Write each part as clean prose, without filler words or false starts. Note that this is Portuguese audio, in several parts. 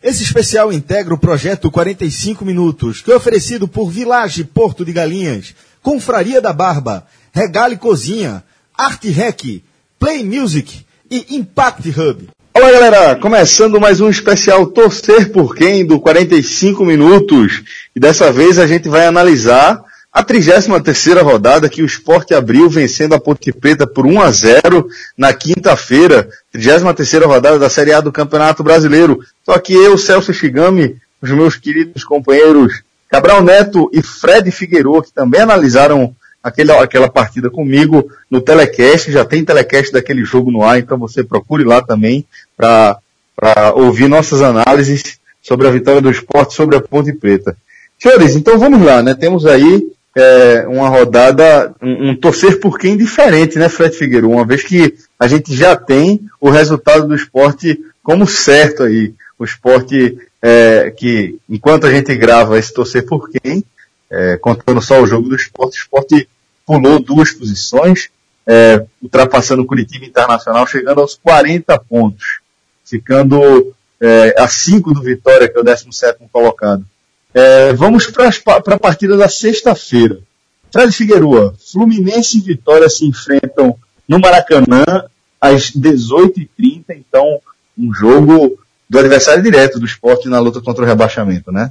Esse especial integra o projeto 45 Minutos, que é oferecido por Village Porto de Galinhas, Confraria da Barba, Regale Cozinha, Arte Rec, Play Music e Impact Hub. Olá galera, começando mais um especial Torcer por Quem do 45 Minutos. E dessa vez a gente vai analisar a 33ª rodada que o Sport abriu vencendo a Ponte Preta por 1-0 na quinta-feira. 33ª rodada da Série A do Campeonato Brasileiro. Só que eu, Celso Shigami, os meus queridos companheiros Cabral Neto e Fred Figueiredo, que também analisaram aquela partida comigo no telecast. Já tem telecast daquele jogo no ar, então você procure lá também para ouvir nossas análises sobre a vitória do Sport sobre a Ponte Preta. Senhores, então vamos lá, né? Temos aí uma rodada, um torcer por quem diferente, né, Fred Figueiredo? Uma vez que a gente já tem o resultado do Sport como certo aí. O Sport, que enquanto a gente grava esse torcer por quem, contando só o jogo do Sport, o Sport pulou 2 posições, ultrapassando o Curitiba Internacional, chegando aos 40 pontos, ficando a 5 do Vitória, que é o 17º colocado. Vamos para a partida da sexta-feira. Fred Figueiredo, Fluminense e Vitória se enfrentam no Maracanã às 18h30, então um jogo do adversário direto do Sport na luta contra o rebaixamento, né?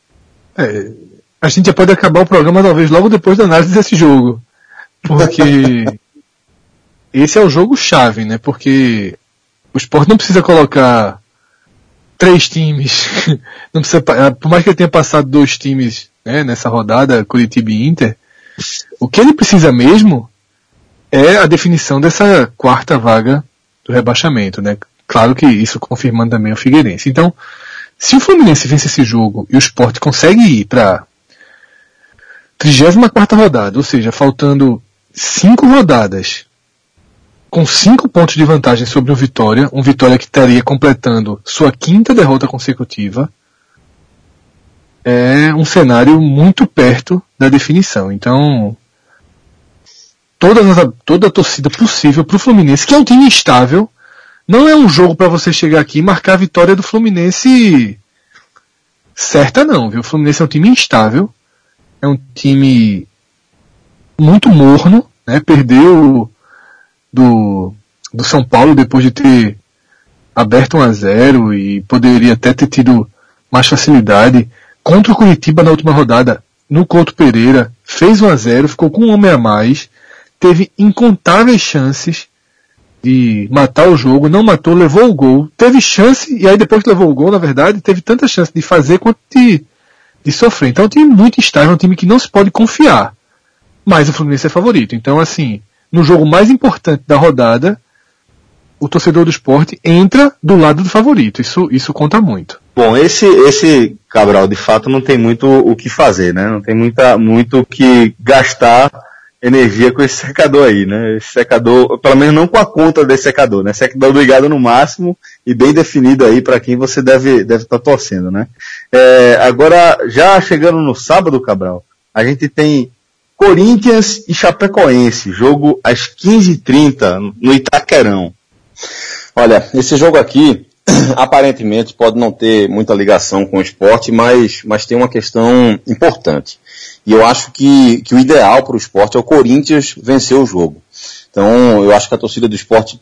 A gente já pode acabar o programa talvez logo depois da análise desse jogo, porque esse é o jogo-chave, né? Porque o Sport não precisa colocar 3 times, não precisa, por mais que ele tenha passado 2 times, né, nessa rodada, Curitiba e Inter, o que ele precisa mesmo é a definição dessa 4ª vaga do rebaixamento, né? Claro que isso confirmando também o Figueirense. Então, se o Fluminense vence esse jogo e o Sport consegue ir para 34ª rodada, ou seja, faltando 5 rodadas, com 5 pontos de vantagem sobre o Vitória, um Vitória que estaria completando sua 5ª derrota consecutiva, é um cenário muito perto da definição. Então, toda a torcida possível para o Fluminense, que é um time instável, não é um jogo para você chegar aqui e marcar a vitória do Fluminense certa não, viu? O Fluminense é um time instável, é um time muito morno, né? Perdeu do São Paulo depois de ter aberto 1-0 e poderia até ter tido mais facilidade. Contra o Curitiba na última rodada, no Couto Pereira, fez 1-0, ficou com um homem a mais, teve incontáveis chances de matar o jogo, não matou, levou o gol, teve chance, e aí depois que levou o gol, na verdade, teve tanta chance de fazer quanto de sofrer. Então é um time muito estável, é um time que não se pode confiar. Mas o Fluminense é favorito. Então, assim, no jogo mais importante da rodada, o torcedor do Sport entra do lado do favorito. Isso conta muito. Bom, esse Cabral, de fato, não tem muito o que fazer, né? Não tem muito o que gastar energia com esse secador aí, né? Esse secador, pelo menos não com a conta desse secador, né? Secador ligado no máximo e bem definido aí para quem você deve estar torcendo, né? Agora, já chegando no sábado, Cabral, a gente tem Corinthians e Chapecoense, jogo às 15h30 no Itaquerão. Olha, esse jogo aqui, aparentemente pode não ter muita ligação com o Sport, mas tem uma questão importante. E eu acho que o ideal para o Sport é o Corinthians vencer o jogo. Então, eu acho que a torcida do Sport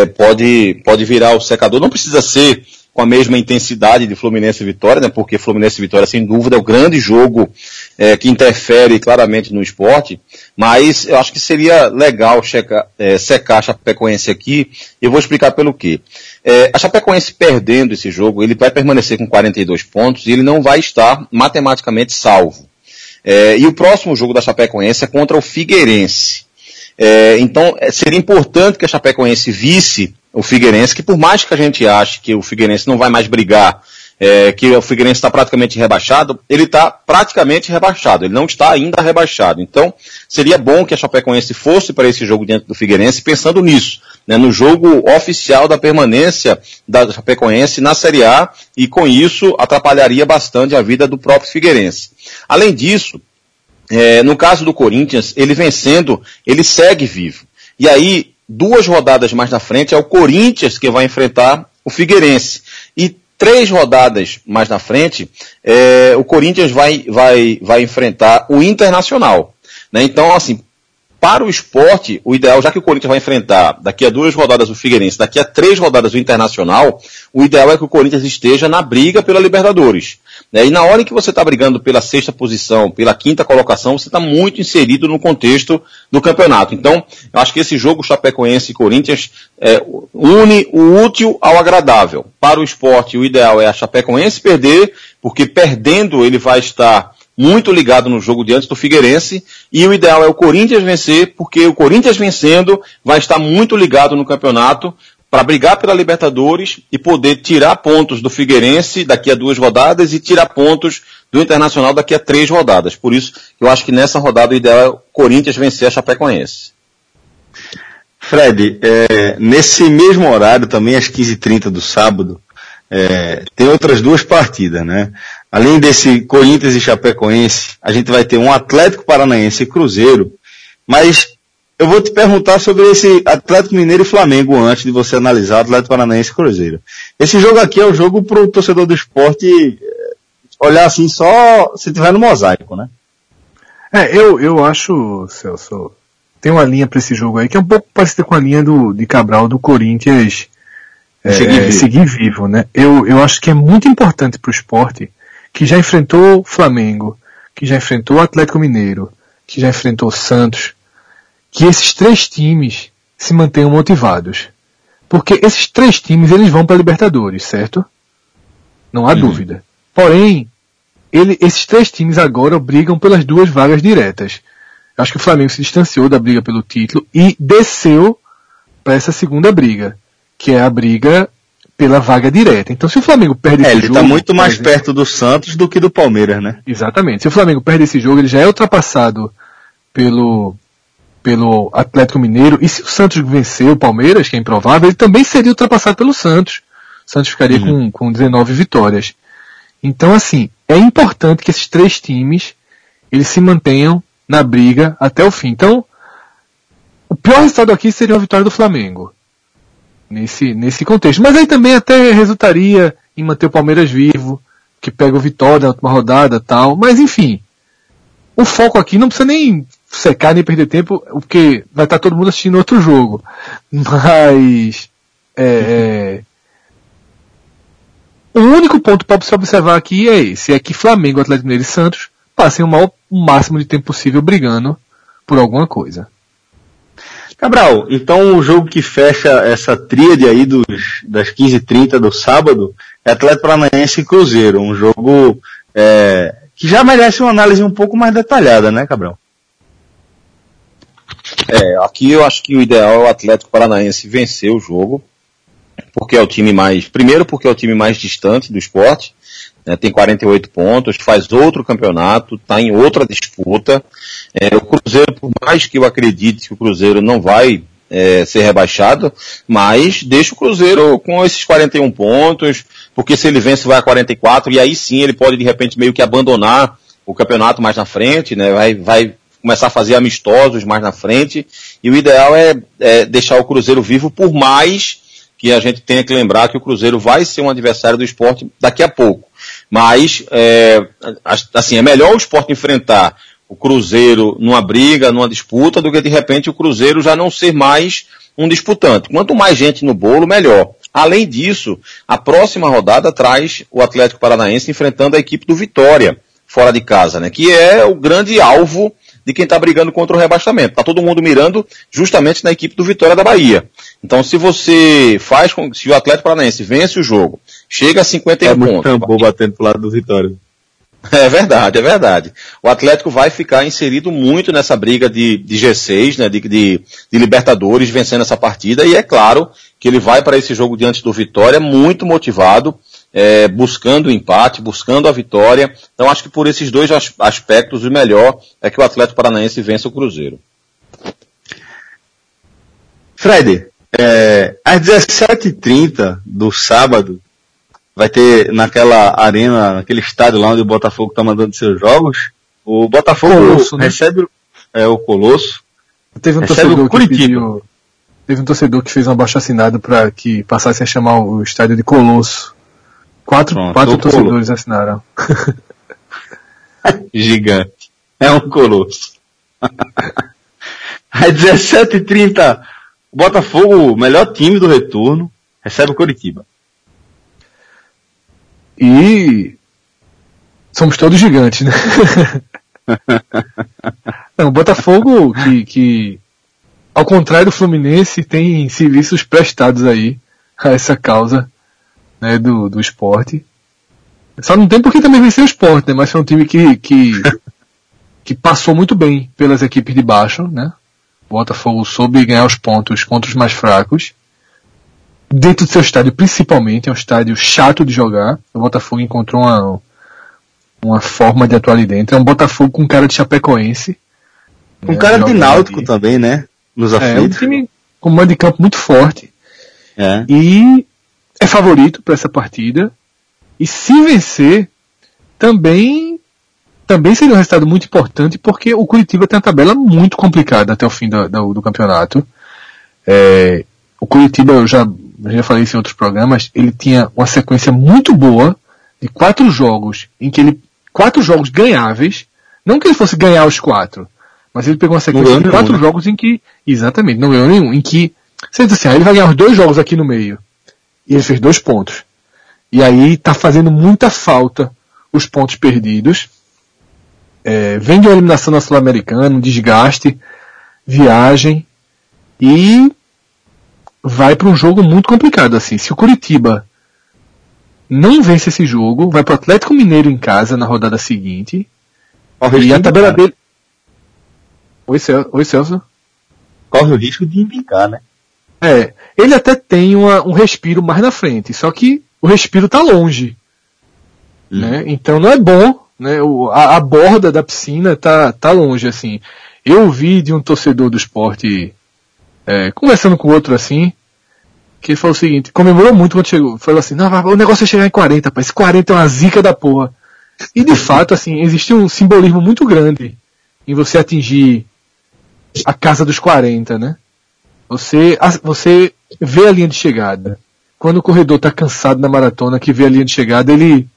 pode virar o secador. Não precisa ser com a mesma intensidade de Fluminense e Vitória, né? Porque Fluminense e Vitória, sem dúvida, é o grande jogo que interfere claramente no Sport. Mas eu acho que seria legal secar a Chapecoense aqui. Eu vou explicar pelo quê. A Chapecoense perdendo esse jogo, ele vai permanecer com 42 pontos e ele não vai estar matematicamente salvo. E o próximo jogo da Chapecoense é contra o Figueirense. Então, seria importante que a Chapecoense visse o Figueirense, que por mais que a gente ache que o Figueirense não vai mais brigar, que o Figueirense está praticamente rebaixado, ele está praticamente rebaixado, ele não está ainda rebaixado. Então, seria bom que a Chapecoense fosse para esse jogo diante do Figueirense, pensando nisso, né, no jogo oficial da permanência da Chapecoense na Série A, e com isso atrapalharia bastante a vida do próprio Figueirense. Além disso, no caso do Corinthians, ele vencendo, ele segue vivo. E aí, 2 rodadas mais na frente, é o Corinthians que vai enfrentar o Figueirense. E 3 rodadas mais na frente, o Corinthians vai enfrentar o Internacional, né? Então, assim, para o Sport, o ideal, já que o Corinthians vai enfrentar daqui a 2 rodadas o Figueirense, daqui a 3 rodadas o Internacional, o ideal é que o Corinthians esteja na briga pela Libertadores, né? E na hora em que você está brigando pela 6ª posição, pela 5ª colocação, você está muito inserido no contexto do campeonato. Então, eu acho que esse jogo Chapecoense e Corinthians une o útil ao agradável. Para o Sport, o ideal é a Chapecoense perder, porque perdendo ele vai estar muito ligado no jogo diante do Figueirense, e o ideal é o Corinthians vencer, porque o Corinthians vencendo vai estar muito ligado no campeonato para brigar pela Libertadores e poder tirar pontos do Figueirense daqui a 2 rodadas e tirar pontos do Internacional daqui a 3 rodadas. Por isso, eu acho que nessa rodada o ideal é o Corinthians vencer a Chapecoense. Fred, nesse mesmo horário, também às 15h30 do sábado, tem outras 2 partidas, né? Além desse Corinthians e Chapecoense, a gente vai ter um Atlético Paranaense e Cruzeiro, mas eu vou te perguntar sobre esse Atlético Mineiro e Flamengo antes de você analisar o Atlético Paranaense e Cruzeiro. Esse jogo aqui é o jogo para o torcedor do esporte olhar assim só se tiver no mosaico, né? Eu acho, Celso, tem uma linha para esse jogo aí que é um pouco parecida com a linha de Cabral do Corinthians seguir vivo, né? Eu acho que é muito importante para o esporte, que já enfrentou o Flamengo, que já enfrentou o Atlético Mineiro, que já enfrentou o Santos, que esses 3 times se mantenham motivados. Porque esses 3 times, eles vão para a Libertadores, certo? Não há dúvida. Porém, esses 3 times agora brigam pelas 2 vagas diretas. Eu acho que o Flamengo se distanciou da briga pelo título e desceu para essa segunda briga, que é a briga pela vaga direta. Então, se o Flamengo perde esse jogo... Ele está muito mais perto do Santos do que do Palmeiras, né? Exatamente. Se o Flamengo perde esse jogo, ele já é ultrapassado pelo Atlético Mineiro, e se o Santos vencer o Palmeiras, que é improvável, ele também seria ultrapassado pelo Santos. O Santos ficaria com 19 vitórias. Então, assim, é importante que esses 3 times, eles se mantenham na briga até o fim. Então, o pior resultado aqui seria a vitória do Flamengo. Nesse contexto. Mas aí também até resultaria em manter o Palmeiras vivo, que pega o Vitória na última rodada e tal. Mas enfim, o foco aqui não precisa nem secar, nem perder tempo, porque vai estar todo mundo assistindo outro jogo. Mas o único ponto para se observar aqui é esse, é que Flamengo, Atlético Mineiro e Santos passem o máximo de tempo possível brigando por alguma coisa. Cabral, então o jogo que fecha essa tríade aí das 15h30 do sábado é Atlético Paranaense e Cruzeiro, um jogo que já merece uma análise um pouco mais detalhada, né, Cabral? Aqui eu acho que o ideal é o Atlético Paranaense vencer o jogo, porque é o time primeiro porque é o time mais distante do esporte, né, tem 48 pontos, faz outro campeonato, está em outra disputa. O Cruzeiro, por mais que eu acredite que o Cruzeiro não vai ser rebaixado, mas deixa o Cruzeiro com esses 41 pontos, porque se ele vence vai a 44, e aí sim ele pode de repente meio que abandonar o campeonato mais na frente, né, vai começar a fazer amistosos mais na frente, e o ideal é deixar o Cruzeiro vivo, por mais que a gente tenha que lembrar que o Cruzeiro vai ser um adversário do esporte daqui a pouco. Mas, assim, é melhor o esporte enfrentar o Cruzeiro numa briga, numa disputa, do que de repente o Cruzeiro já não ser mais um disputante. Quanto mais gente no bolo, melhor. Além disso, a próxima rodada traz o Atlético Paranaense enfrentando a equipe do Vitória, fora de casa, né? Que é o grande alvo de quem está brigando contra o rebaixamento. Está todo mundo mirando justamente na equipe do Vitória da Bahia. Então, se o Atlético Paranaense vence o jogo, chega a 51 pontos. Tambor batendo pro lado do Vitória. É verdade. O Atlético vai ficar inserido muito nessa briga de G6, né, de Libertadores, vencendo essa partida, e é claro que ele vai para esse jogo diante do Vitória muito motivado, buscando o empate, buscando a vitória. Então acho que por esses 2 aspectos o melhor é que o Atlético Paranaense vença o Cruzeiro. Fred, às 17h30 do sábado, vai ter naquela arena, naquele estádio lá onde o Botafogo está mandando seus jogos, o Botafogo Colosso, recebe o Colosso. Teve um torcedor que fez um abaixo-assinado para que passasse a chamar o estádio de Colosso. Quatro torcedores assinaram. Gigante. É um colosso. Às 17h30, o Botafogo, o melhor time do retorno, recebe o Coritiba. E somos todos gigantes, né? Não, o Botafogo, que ao contrário do Fluminense, tem serviços prestados aí a essa causa, né, do esporte. Só não tem porque também venceu o esporte, né? Mas foi um time que passou muito bem pelas equipes de baixo, né? O Botafogo soube ganhar os pontos contra os mais fracos. Dentro do seu estádio, principalmente, é um estádio chato de jogar. O Botafogo encontrou uma forma de atuar ali dentro. É um Botafogo com cara de chapecoense. Um cara de náutico também, né? Nos aflitos. É um time com mando de campo muito forte. É. E é favorito para essa partida. E se vencer, também seria um resultado muito importante, porque o Coritiba tem uma tabela muito complicada até o fim do campeonato. O Coritiba, eu já falei isso em outros programas, ele tinha uma sequência muito boa de 4 jogos, em que 4 jogos ganháveis, não que ele fosse ganhar os 4, mas ele pegou uma sequência de 4 jogos em que, exatamente, não ganhou nenhum, em que, você diz assim, ele vai ganhar os 2 jogos aqui no meio, e ele fez 2 pontos. E aí tá fazendo muita falta os pontos perdidos. Vem de uma eliminação na Sul-Americana, um desgaste, viagem, e vai para um jogo muito complicado, assim. Se o Coritiba não vence esse jogo, vai para o Atlético Mineiro em casa na rodada seguinte, e a tabela dele... Oi, Celso? Corre o risco de embicar, né? Ele até tem um respiro mais na frente, só que o respiro tá longe, né? Então não é bom, né? A borda da piscina tá longe, assim. Eu ouvi de um torcedor do esporte, conversando com outro assim, que ele falou o seguinte, comemorou muito quando chegou, falou assim, não, o negócio é chegar em 40, esse 40 é uma zica da porra. E de fato, assim, existe um simbolismo muito grande em você atingir a casa dos 40, né? Você vê a linha de chegada. Quando o corredor está cansado na maratona, que vê a linha de chegada, ele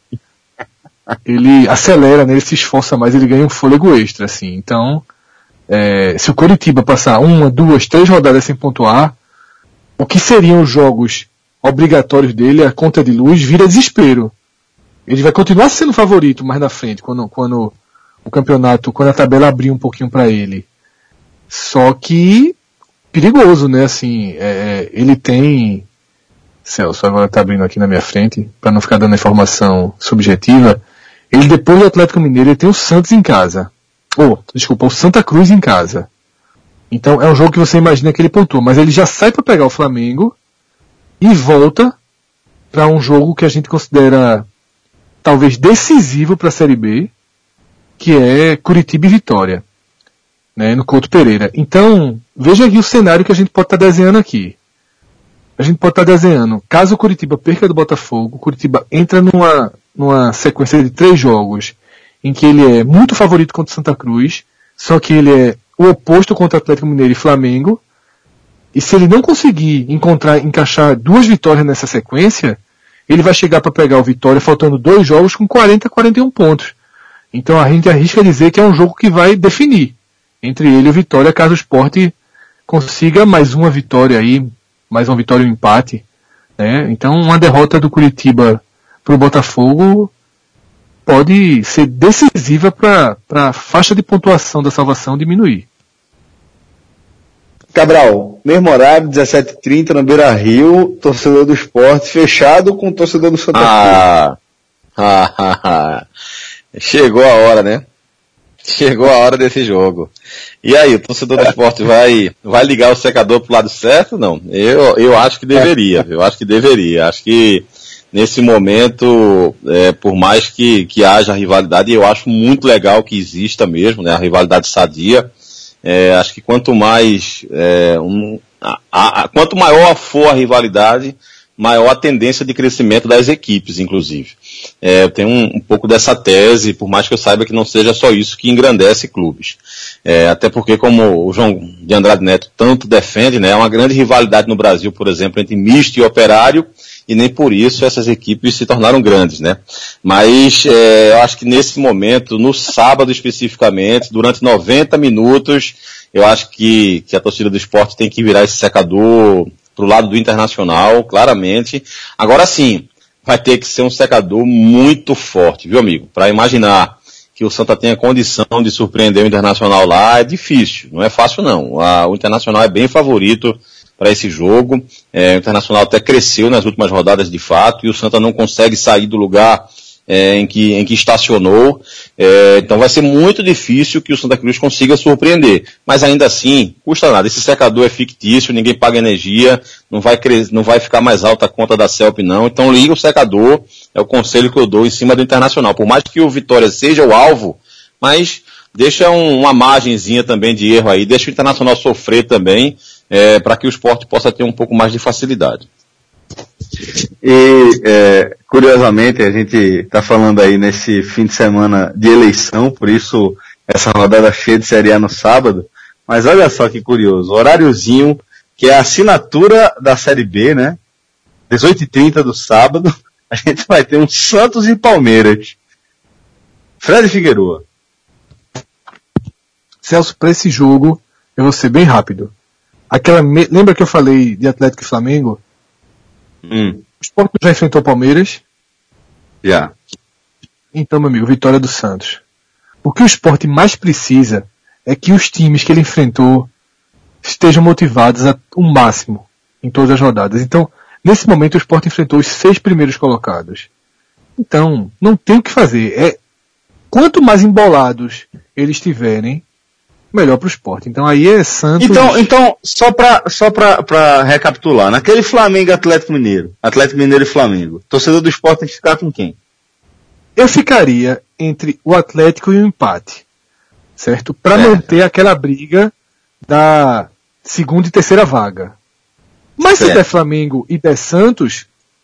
acelera, né? Ele se esforça mais, ele ganha um fôlego extra, assim. Então, se o Coritiba passar 1, 2, 3 rodadas sem pontuar, o que seriam os jogos obrigatórios dele, a conta de luz, vira desespero. Ele vai continuar sendo favorito mais na frente, quando o campeonato, quando a tabela abrir um pouquinho para ele. Só que perigoso, né? Assim, ele tem... Celso, agora está abrindo aqui na minha frente, para não ficar dando informação subjetiva. Ele, depois do Atlético Mineiro, ele tem o Santos em casa. O Santa Cruz em casa. Então é um jogo que você imagina que ele pontua, mas ele já sai para pegar o Flamengo e volta para um jogo que a gente considera talvez decisivo para a Série B, que é Curitiba e Vitória, né, no Couto Pereira. Então, veja aqui o cenário que a gente pode estar desenhando aqui. A gente pode estar desenhando, caso o Coritiba perca do Botafogo, o Coritiba entra numa sequência de 3 jogos em que ele é muito favorito contra o Santa Cruz, só que ele é o oposto contra o Atlético Mineiro e Flamengo, e se ele não conseguir encaixar 2 vitórias nessa sequência, ele vai chegar para pegar o Vitória faltando 2 jogos com 41 pontos. Então a gente arrisca dizer que é um jogo que vai definir entre ele e o Vitória, caso o Sport consiga mais uma vitória aí, mais uma vitória e um empate, né? Então uma derrota do Coritiba para o Botafogo pode ser decisiva para a faixa de pontuação da salvação diminuir. Cabral, mesmo horário, 17h30 no Beira-Rio, torcedor do Sport, fechado com o torcedor do Santa Cruz. Chegou a hora, né? Chegou a hora desse jogo. E aí, o torcedor do Sport vai ligar o secador pro lado certo? Não. Eu acho que deveria. Acho que nesse momento, por mais que haja rivalidade, eu acho muito legal que exista mesmo, né? A rivalidade sadia. Acho que quanto mais, quanto maior for a rivalidade, maior a tendência de crescimento das equipes, inclusive. Eu tenho um pouco dessa tese, por mais que eu saiba que não seja só isso que engrandece clubes. Até porque, como o João de Andrade Neto tanto defende, né, é uma grande rivalidade no Brasil, por exemplo, entre misto e operário, e nem por isso essas equipes se tornaram grandes, né? Mas eu acho que nesse momento, no sábado especificamente, durante 90 minutos, eu acho que a torcida do Sport tem que virar esse secador pro lado do Internacional, claramente. Agora sim, vai ter que ser um secador muito forte, viu, amigo? Para imaginar que o Santa tenha condição de surpreender o Internacional lá é difícil, não é fácil não. O Internacional é bem favorito para esse jogo, o Internacional até cresceu nas últimas rodadas de fato, e o Santa não consegue sair do lugar em que estacionou, então vai ser muito difícil que o Santa Cruz consiga surpreender, mas ainda assim, custa nada, esse secador é fictício, ninguém paga energia, não vai ficar mais alta a conta da CELP não, então liga o secador, é o conselho que eu dou em cima do Internacional, por mais que o Vitória seja o alvo, mas deixa uma margenzinha também de erro aí, deixa o Internacional sofrer também, para que o Sport possa ter um pouco mais de facilidade. E, curiosamente, a gente está falando aí nesse fim de semana de eleição, por isso essa rodada cheia de Série A no sábado, mas olha só que curioso, horáriozinho, que é a assinatura da Série B, né? 18h30 do sábado, a gente vai ter um Santos e Palmeiras. Fred Figueroa. Celso, para esse jogo, eu vou ser bem rápido. Lembra que eu falei de Atlético e Flamengo? O Sport já enfrentou o Palmeiras? Já. Então, meu amigo, vitória do Santos. O que o Sport mais precisa é que os times que ele enfrentou estejam motivados ao máximo em todas as rodadas. Então, nesse momento, o Sport enfrentou os 6 primeiros colocados. Então, não tem o que fazer. Quanto mais embolados eles estiverem, melhor para o Sport. Então aí é Santos... Então só pra recapitular, naquele Flamengo Atlético Mineiro e Flamengo, torcedor do Sport tem que ficar com quem? Eu ficaria entre o Atlético e o empate, certo? Para manter aquela briga da segunda e terceira vaga. Mas se der Flamengo e der Santos,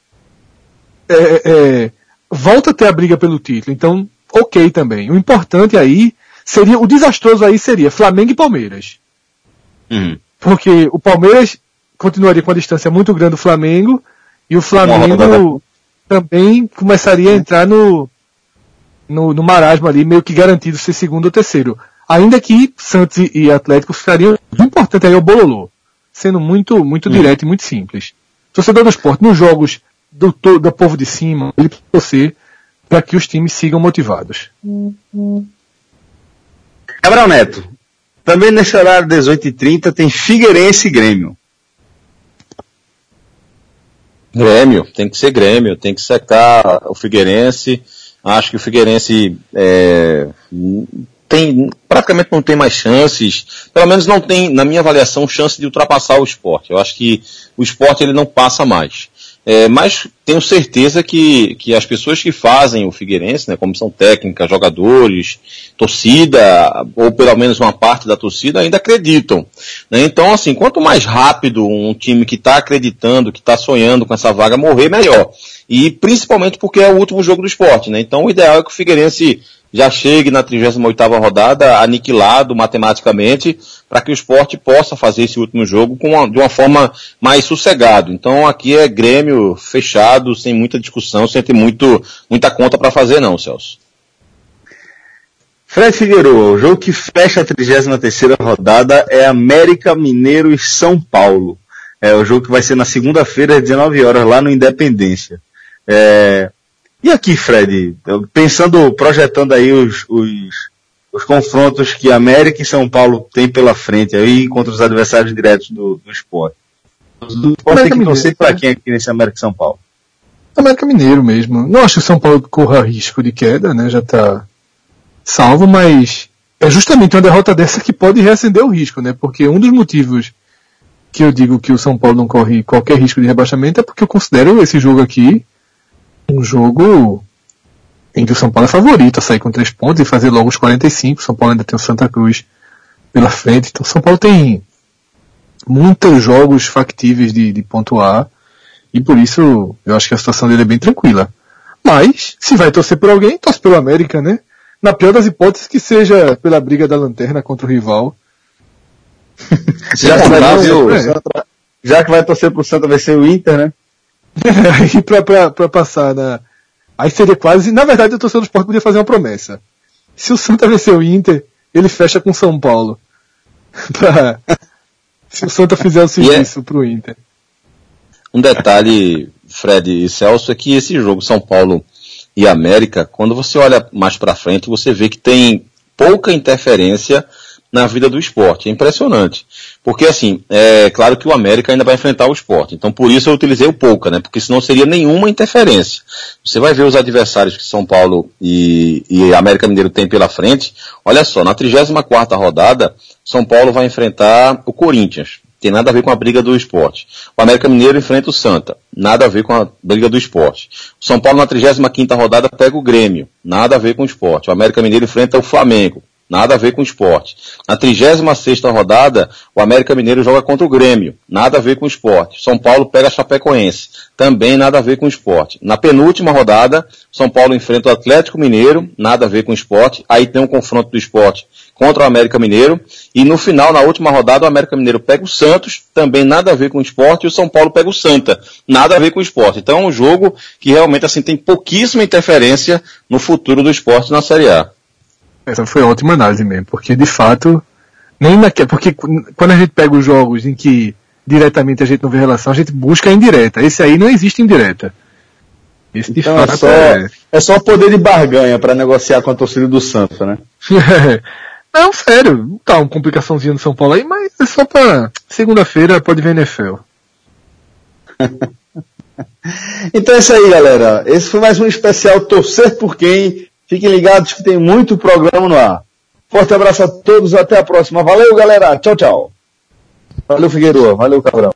volta a ter a briga pelo título. Então, ok também. O importante aí o desastroso aí seria Flamengo e Palmeiras. Porque o Palmeiras continuaria com a distância muito grande do Flamengo, e o Flamengo também começaria a entrar no marasmo ali, meio que garantido ser segundo ou terceiro. Ainda que Santos e Atlético ficariam, o importante aí é o bololô, sendo muito, muito direto e muito simples. Torcedor do Sport, nos jogos do povo de cima, ele precisa torcer para que os times sigam motivados. Cabral Neto, também nesse horário 18h30 tem Figueirense e Grêmio. Tem que ser Grêmio, tem que secar o Figueirense. Acho que o Figueirense praticamente não tem mais chances, pelo menos não tem, na minha avaliação, chance de ultrapassar o Sport. Eu acho que o Sport ele não passa mais. Mas tenho certeza que as pessoas que fazem o Figueirense, né, comissão técnica, jogadores, torcida, ou pelo menos uma parte da torcida, ainda acreditam. Né? Então, assim, quanto mais rápido um time que está acreditando, que está sonhando com essa vaga morrer, melhor. E principalmente porque é o último jogo do Sport. Né? Então, o ideal é que o Figueirense já chegue na 38ª rodada aniquilado matematicamente, para que o Sport possa fazer esse último jogo de uma forma mais sossegado. Então aqui é Grêmio fechado, sem muita discussão, sem ter muita conta para fazer não, Celso. Fred Figueroa, o jogo que fecha a 33ª rodada é América Mineiro e São Paulo. É o jogo que vai ser na segunda-feira às 19 horas lá no Independência. E aqui, Fred, projetando aí os confrontos que América e São Paulo têm pela frente aí contra os adversários diretos do Sport. O Sport tem que torcer para quem aqui nesse América e São Paulo? América Mineiro mesmo. Não acho que o São Paulo corra risco de queda, né? Já está salvo, mas é justamente uma derrota dessa que pode reacender o risco, né? Porque um dos motivos que eu digo que o São Paulo não corre qualquer risco de rebaixamento é porque eu considero esse jogo aqui um jogo em que o São Paulo é favorito a sair com 3 pontos e fazer logo os 45. O São Paulo ainda tem o Santa Cruz pela frente. Então o São Paulo tem muitos jogos factíveis de pontuar, e por isso eu acho que a situação dele é bem tranquila. Mas, se vai torcer por alguém, torce pelo América, né? Na pior das hipóteses, que seja pela briga da lanterna contra o rival. Já que vai torcer pro Santa, vai ser o Inter, né? Aí pra passar na... Aí seria quase... Na verdade, o torcedor do Sport podia fazer uma promessa. Se o Santa vencer o Inter, ele fecha com São Paulo. Se o Santa fizer o serviço pro Inter. Um detalhe, Fred e Celso, é que esse jogo São Paulo e América, quando você olha mais pra frente, você vê que tem pouca interferência na vida do Sport. É impressionante. Porque, assim, é claro que o América ainda vai enfrentar o Sport. Então, por isso eu utilizei o pouca, né? Porque senão seria nenhuma interferência. Você vai ver os adversários que São Paulo e América Mineiro tem pela frente. Olha só, na 34ª rodada, São Paulo vai enfrentar o Corinthians. Tem nada a ver com a briga do Sport. O América Mineiro enfrenta o Santa. Nada a ver com a briga do Sport. O São Paulo, na 35ª rodada, pega o Grêmio. Nada a ver com o Sport. O América Mineiro enfrenta o Flamengo. Nada a ver com o Sport. Na 36ª rodada, o América Mineiro joga contra o Grêmio. Nada a ver com o Sport. São Paulo pega a Chapecoense. Também nada a ver com o Sport. Na penúltima rodada, São Paulo enfrenta o Atlético Mineiro. Nada a ver com o Sport. Aí tem um confronto do Sport contra o América Mineiro. E no final, na última rodada, o América Mineiro pega o Santos. Também nada a ver com o Sport. E o São Paulo pega o Santa. Nada a ver com o Sport. Então é um jogo que realmente assim tem pouquíssima interferência no futuro do Sport na Série A. Essa foi uma ótima análise mesmo, porque de fato, porque quando a gente pega os jogos em que diretamente a gente não vê relação, a gente busca a indireta. Esse aí não existe indireta. Esse de então fato é só poder de barganha para negociar com a torcida do Santa, né? Não, sério, tá uma complicaçãozinha no São Paulo aí, mas é só pra segunda-feira pode ver NFL. Então é isso aí, galera. Esse foi mais um especial Torcer por Quem. Fiquem ligados que tem muito programa no ar. Forte abraço a todos, até a próxima. Valeu, galera. Tchau, tchau. Valeu, Figueiredo. Valeu, Cabrão.